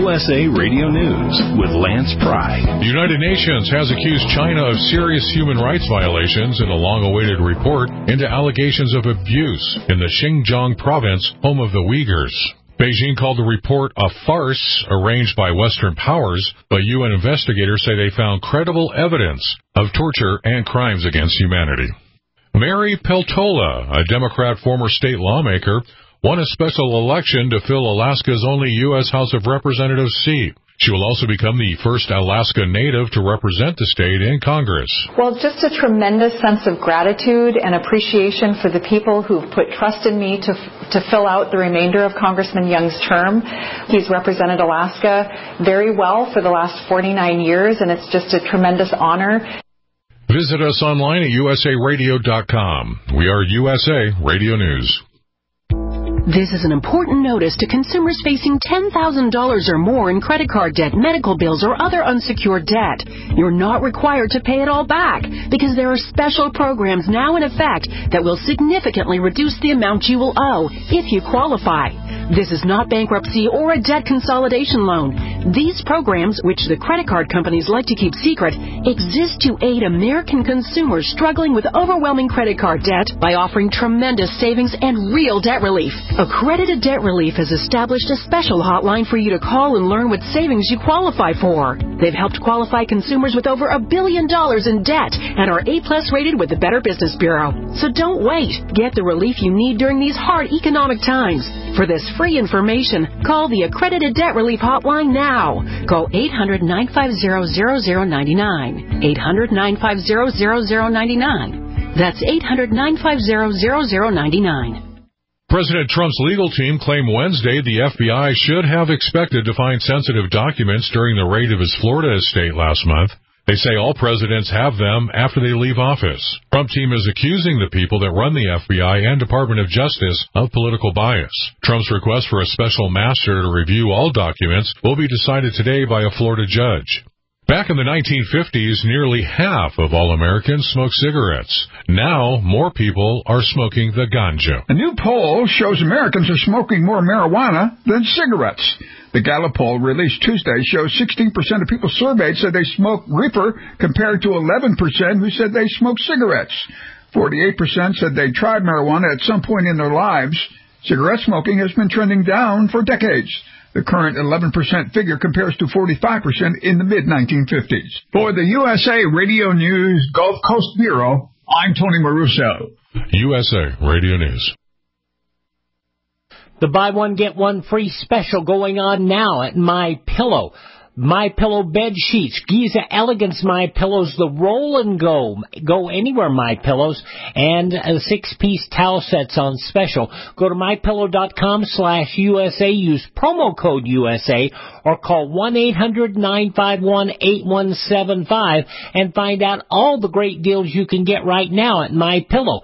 USA Radio News with Lance Pry. The United Nations has accused China of serious human rights violations in a long-awaited report into allegations of abuse in the Xinjiang province, home of the Uyghurs. Beijing called the report a farce arranged by Western powers, but UN investigators say they found credible evidence of torture and crimes against humanity. Mary Peltola, a Democrat former state lawmaker, won a special election to fill Alaska's only U.S. House of Representatives seat. She will also become the first Alaska native to represent the state in Congress. Well, just a tremendous sense of gratitude and appreciation for the people who've put trust in me to fill out the remainder of Congressman Young's term. He's represented Alaska very well for the last 49 years, and it's just a tremendous honor. Visit us online at usaradio.com. We are USA Radio News. This is an important notice to consumers facing $10,000 or more in credit card debt, medical bills, or other unsecured debt. You're not required to pay it all back because there are special programs now in effect that will significantly reduce the amount you will owe if you qualify. This is not bankruptcy or a debt consolidation loan. These programs, which the credit card companies like to keep secret, exist to aid American consumers struggling with overwhelming credit card debt by offering tremendous savings and real debt relief. Accredited Debt Relief has established a special hotline for you to call and learn what savings you qualify for. They've helped qualify consumers with over $1 billion in debt and are A+ rated with the Better Business Bureau. So don't wait. Get the relief you need during these hard economic times. For this free information, call the Accredited Debt Relief hotline now. Call 800-950-0099. 800-950-0099. That's 800-950-0099. President Trump's legal team claimed Wednesday the FBI should have expected to find sensitive documents during the raid of his Florida estate last month. They say all presidents have them after they leave office. Trump team is accusing the people that run the FBI and Department of Justice of political bias. Trump's request for a special master to review all documents will be decided today by a Florida judge. Back in the 1950s, nearly half of all Americans smoked cigarettes. Now, more people are smoking the ganja. A new poll shows Americans are smoking more marijuana than cigarettes. The Gallup poll released Tuesday shows 16% of people surveyed said they smoke reefer compared to 11% who said they smoke cigarettes. 48% said they tried marijuana at some point in their lives. Cigarette smoking has been trending down for decades. The current 11% figure compares to 45% in the mid-1950s. For the USA Radio News Gulf Coast Bureau, I'm Tony Maruso. USA Radio News. The buy one, get one free special going on now at MyPillow. MyPillow bed sheets, Giza Elegance MyPillows, the roll and go anywhere MyPillows, and 6-piece towel sets on special. Go to mypillow.com/USA, use promo code USA, or call 1-800-951-8175 and find out all the great deals you can get right now at MyPillow.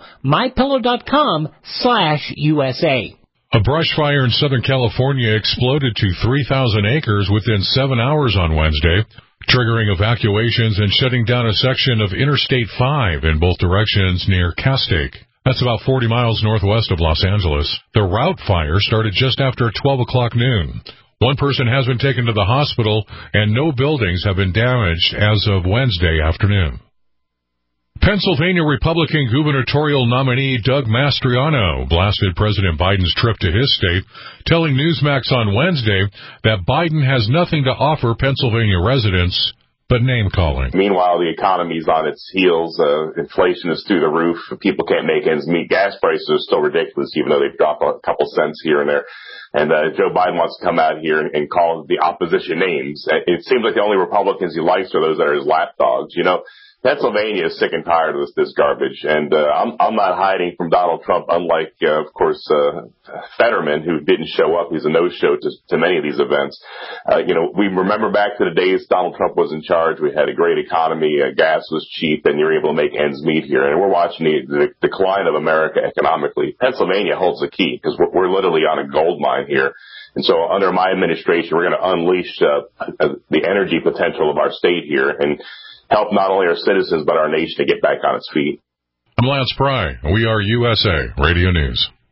mypillow.com/USA. A brush fire in Southern California exploded to 3,000 acres within 7 hours on Wednesday, triggering evacuations and shutting down a section of Interstate 5 in both directions near Castaic. That's about 40 miles northwest of Los Angeles. The route fire started just after 12 o'clock noon. One person has been taken to the hospital, and no buildings have been damaged as of Wednesday afternoon. Pennsylvania Republican gubernatorial nominee Doug Mastriano blasted President Biden's trip to his state, telling Newsmax on Wednesday that Biden has nothing to offer Pennsylvania residents but name-calling. Meanwhile, the economy's on its heels. Inflation is through the roof. People can't make ends meet. Gas prices are still ridiculous, even though they've dropped a couple cents here and there. And Joe Biden wants to come out here and call the opposition names. It seems like the only Republicans he likes are those that are his lapdogs. You know, Pennsylvania is sick and tired of this garbage, and I'm not hiding from Donald Trump, unlike, of course, Fetterman, who didn't show up. He's a no-show to many of these events. We remember back to the days Donald Trump was in charge. We had a great economy, gas was cheap, and you were able to make ends meet here. And we're watching the decline of America economically. Pennsylvania holds the key, because we're literally on a gold mine here. And so under my administration, we're going to unleash the energy potential of our state here and help not only our citizens but our nation to get back on its feet. I'm Lance Pry. We are USA Radio News.